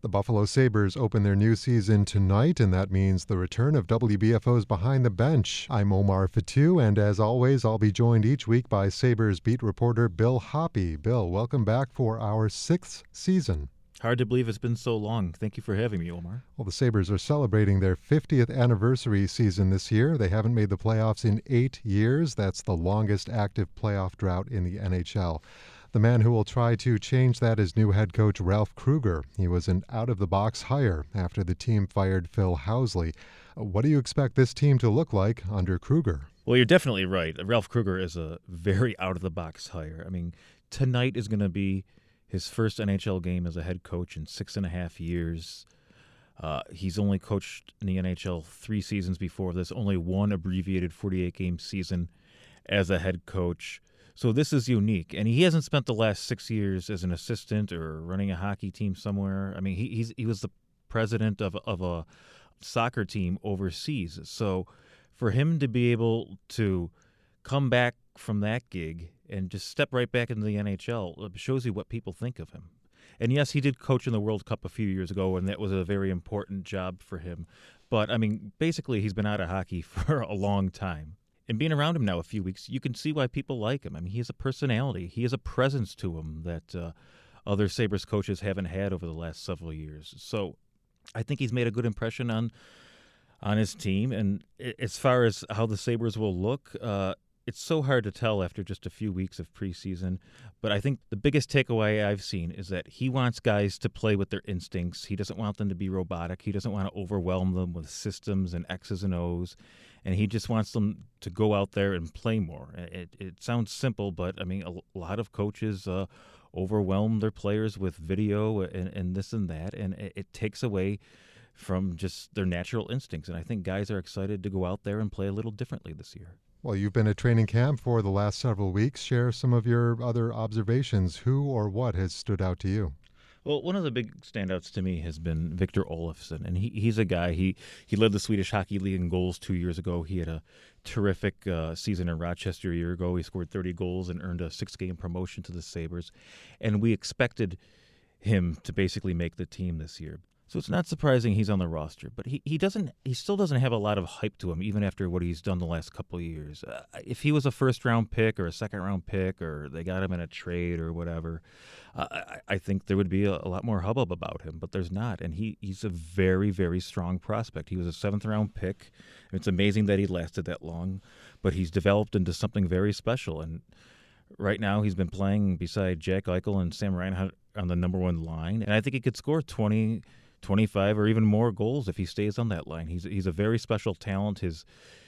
The Buffalo Sabres open their new season tonight, and that means the return of WBFO's Behind the Bench. I'm Omar Fatou, and as always, I'll be joined each week by Sabres beat reporter Bill Hoppe. Bill, welcome back for our 6th season. Hard to believe it's been so long. Thank you for having me, Omar. Well, the Sabres are celebrating their 50th anniversary season this year. They haven't made the playoffs in 8 years. That's the longest active playoff drought in the NHL. The man who will try to change that is new head coach Ralph Krueger. He was an out-of-the-box hire after the team fired Phil Housley. What do you expect this team to look like under Krueger? Well, you're definitely right. Ralph Krueger is a very out-of-the-box hire. I mean, tonight is going to be his first NHL game as a head coach in 6.5 years. He's only coached in the NHL 3 seasons before this, only one abbreviated 48-game season as a head coach. So this is unique, and he hasn't spent the last 6 years as an assistant or running a hockey team somewhere. I mean, he was the president of a soccer team overseas. So for him to be able to come back from that gig and just step right back into the NHL shows you what people think of him. And yes, he did coach in the World Cup a few years ago, and that was a very important job for him. But, I mean, basically he's been out of hockey for a long time. And being around him now a few weeks, you can see why people like him. I mean, he has a personality. He has a presence to him that other Sabres coaches haven't had over the last several years. So I think he's made a good impression on his team. And as far as how the Sabres will look, it's so hard to tell after just a few weeks of preseason. But I think the biggest takeaway I've seen is that he wants guys to play with their instincts. He doesn't want them to be robotic. He doesn't want to overwhelm them with systems and X's and O's. And he just wants them to go out there and play more. It sounds simple, but, I mean, a lot of coaches overwhelm their players with video and this and that, and it takes away from just their natural instincts. And I think guys are excited to go out there and play a little differently this year. Well, you've been at training camp for the last several weeks. Share some of your other observations. Who or what has stood out to you? Well, one of the big standouts to me has been Victor Olofsson, and he's a guy. He led the Swedish Hockey League in goals 2 years ago. He had a terrific season in Rochester a year ago. He scored 30 goals and earned a 6-game promotion to the Sabres, and we expected him to basically make the team this year. So it's not surprising he's on the roster, but he still doesn't have a lot of hype to him, even after what he's done the last couple of years. If he was a first-round pick or a second-round pick, or they got him in a trade or whatever, I think there would be a lot more hubbub about him, but there's not. And he's a very, very strong prospect. He was a 7th-round pick. It's amazing that he lasted that long, but he's developed into something very special. And right now he's been playing beside Jack Eichel and Sam Reinhart on the number 1 line, and I think he could score 20, 25, or even more goals if he stays on that line. He's a very special talent. His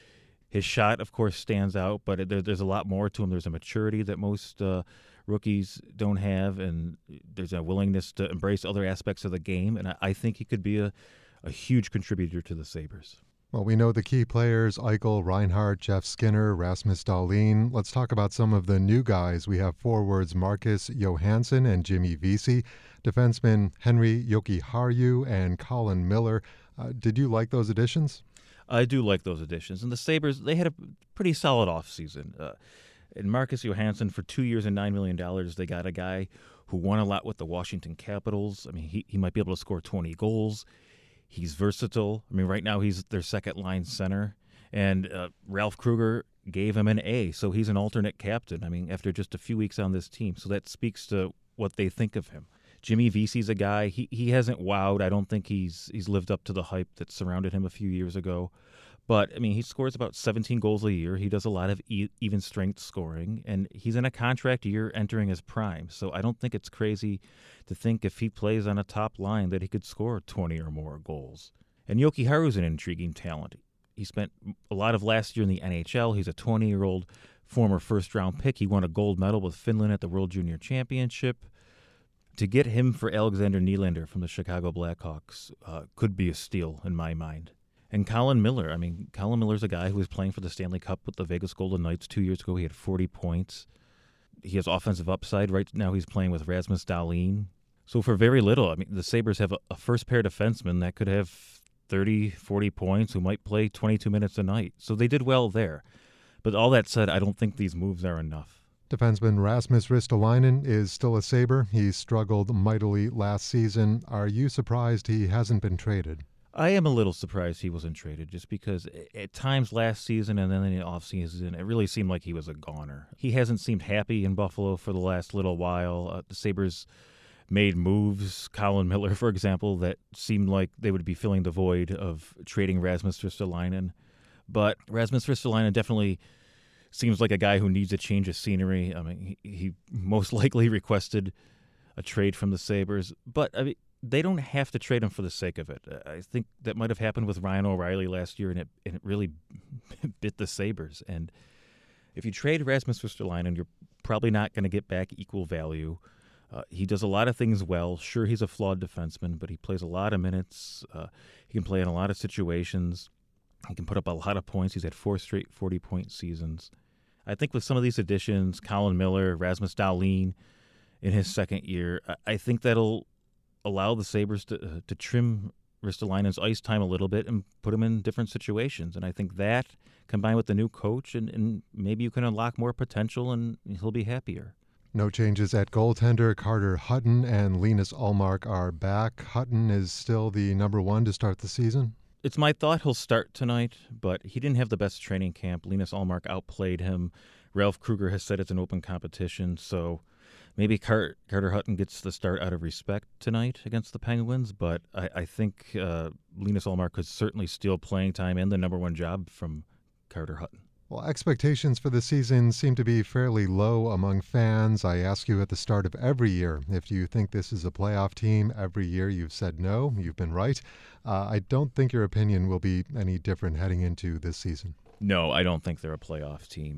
shot, of course, stands out, but there's a lot more to him. There's a maturity that most rookies don't have, and there's a willingness to embrace other aspects of the game, and I think he could be a huge contributor to the Sabres. Well, we know the key players, Eichel, Reinhart, Jeff Skinner, Rasmus Dahlin. Let's talk about some of the new guys. We have forwards Marcus Johansson and Jimmy Vesey, defensemen Henri Jokiharju and Colin Miller. Did you like those additions? I do like those additions. And the Sabres, they had a pretty solid offseason. And Marcus Johansson, for 2 years and $9 million, they got a guy who won a lot with the Washington Capitals. I mean, he might be able to score 20 goals. He's versatile. I mean, right now he's their second-line center. And Ralph Krueger gave him an A, so he's an alternate captain, I mean, after just a few weeks on this team. So that speaks to what they think of him. Jimmy Vesey's a guy, he hasn't wowed. I don't think he's lived up to the hype that surrounded him a few years ago. But, I mean, he scores about 17 goals a year. He does a lot of even strength scoring, and he's in a contract year entering his prime. So I don't think it's crazy to think if he plays on a top line that he could score 20 or more goals. And Jokiharju is an intriguing talent. He spent a lot of last year in the NHL. He's a 20-year-old former first-round pick. He won a gold medal with Finland at the World Junior Championship. To get him for Alexander Nylander from the Chicago Blackhawks could be a steal in my mind. And Colin Miller, I mean, Colin Miller's a guy who was playing for the Stanley Cup with the Vegas Golden Knights 2 years ago. He had 40 points. He has offensive upside. Right now he's playing with Rasmus Dahlin. So for very little, I mean, the Sabres have a first-pair defenseman that could have 30, 40 points, who might play 22 minutes a night. So they did well there. But all that said, I don't think these moves are enough. Defenseman Rasmus Ristolainen is still a Sabre. He struggled mightily last season. Are you surprised he hasn't been traded? I am a little surprised he wasn't traded just because at times last season and then in the offseason, it really seemed like he was a goner. He hasn't seemed happy in Buffalo for the last little while. The Sabres made moves, Colin Miller, for example, that seemed like they would be filling the void of trading Rasmus Ristolainen. But Rasmus Ristolainen definitely seems like a guy who needs a change of scenery. I mean, he most likely requested a trade from the Sabres. But, I mean, they don't have to trade him for the sake of it. I think that might have happened with Ryan O'Reilly last year, and it really bit the Sabres. And if you trade Rasmus Ristolainen, you're probably not going to get back equal value. He does a lot of things well. Sure, he's a flawed defenseman, but he plays a lot of minutes. He can play in a lot of situations. He can put up a lot of points. He's had 4 straight 40-point seasons. I think with some of these additions, Colin Miller, Rasmus Dahlin in his second year, I think that'll allow the Sabres to trim Ristolainen's ice time a little bit and put him in different situations. And I think that, combined with the new coach, and maybe you can unlock more potential and he'll be happier. No changes at goaltender. Carter Hutton and Linus Ullmark are back. Hutton is still the number one to start the season. It's my thought he'll start tonight, but he didn't have the best training camp. Linus Ullmark outplayed him. Ralph Kruger has said it's an open competition, so maybe Carter Hutton gets the start out of respect tonight against the Penguins, but I think Linus Ullmark could certainly steal playing time and the number one job from Carter Hutton. Well, expectations for the season seem to be fairly low among fans. I ask you at the start of every year if you think this is a playoff team. Every year you've said no. You've been right. I don't think your opinion will be any different heading into this season. No, I don't think they're a playoff team.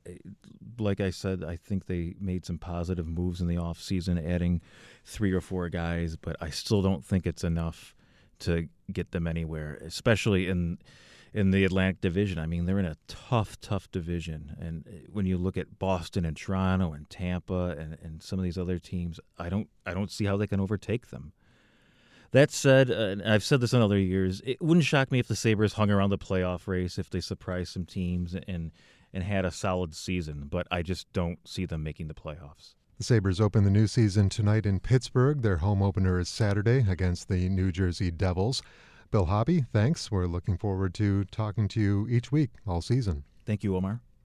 Like I said, I think they made some positive moves in the offseason, adding 3 or 4 guys, but I still don't think it's enough to get them anywhere, especially in the Atlantic Division. I mean, they're in a tough division. And when you look at Boston and Toronto and Tampa and some of these other teams, I don't see how they can overtake them. That said, and I've said this in other years, it wouldn't shock me if the Sabres hung around the playoff race, if they surprised some teams and had a solid season, but I just don't see them making the playoffs. The Sabres open the new season tonight in Pittsburgh. Their home opener is Saturday against the New Jersey Devils. Bill Hobby, thanks. We're looking forward to talking to you each week all season. Thank you, Omar.